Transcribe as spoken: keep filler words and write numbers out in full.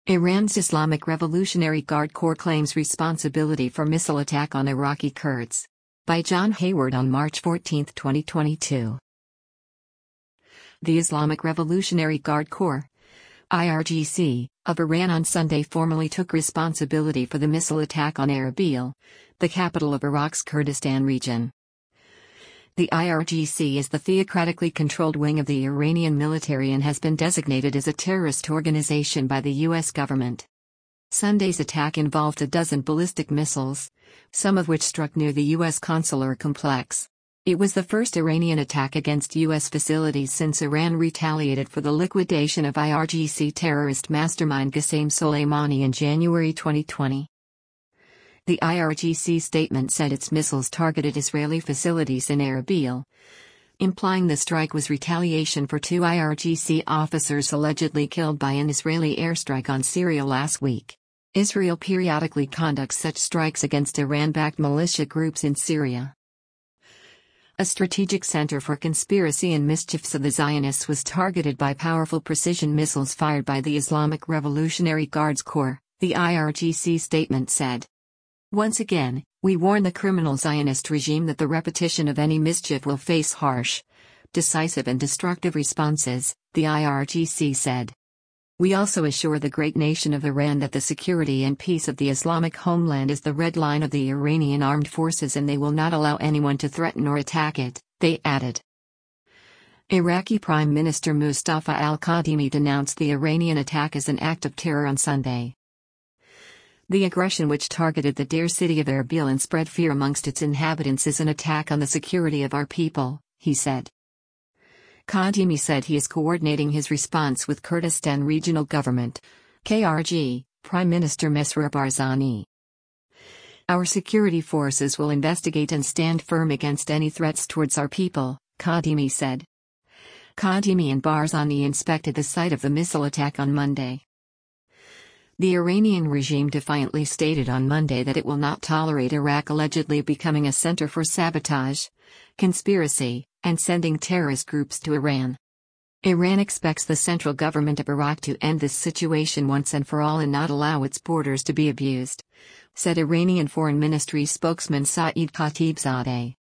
Iran's Islamic Revolutionary Guard Corps claims responsibility for missile attack on Iraqi Kurds. By John Hayward on March fourteenth, twenty twenty-two. The Islamic Revolutionary Guard Corps, I R G C, of Iran on Sunday formally took responsibility for the missile attack on Erbil, the capital of Iraq's Kurdistan region. The I R G C is the theocratically controlled wing of the Iranian military and has been designated as a terrorist organization by the U S government. Sunday's attack involved a dozen ballistic missiles, some of which struck near the U S consular complex. It was the first Iranian attack against U S facilities since Iran retaliated for the liquidation of I R G C terrorist mastermind Qasem Soleimani in January twenty twenty. The I R G C statement said its missiles targeted Israeli facilities in Erbil, implying the strike was retaliation for two I R G C officers allegedly killed by an Israeli airstrike on Syria last week. Israel periodically conducts such strikes against Iran-backed militia groups in Syria. A strategic center for conspiracy and mischiefs of the Zionists was targeted by powerful precision missiles fired by the Islamic Revolutionary Guards Corps, the I R G C statement said. Once again, we warn the criminal Zionist regime that the repetition of any mischief will face harsh, decisive and destructive responses, the I R G C said. We also assure the great nation of Iran that the security and peace of the Islamic homeland is the red line of the Iranian armed forces and they will not allow anyone to threaten or attack it, they added. Iraqi Prime Minister Mustafa al-Kadhimi denounced the Iranian attack as an act of terror on Sunday. The aggression, which targeted the dear city of Erbil and spread fear amongst its inhabitants, is an attack on the security of our people, he said. Kadhimi said he is coordinating his response with Kurdistan Regional Government, K R G, Prime Minister Mesrour Barzani. Our security forces will investigate and stand firm against any threats towards our people, Kadhimi said. Kadhimi and Barzani inspected the site of the missile attack on Monday. The Iranian regime defiantly stated on Monday that it will not tolerate Iraq allegedly becoming a center for sabotage, conspiracy, and sending terrorist groups to Iran. Iran expects the central government of Iraq to end this situation once and for all and not allow its borders to be abused, said Iranian Foreign Ministry spokesman Saeed Khatibzadeh.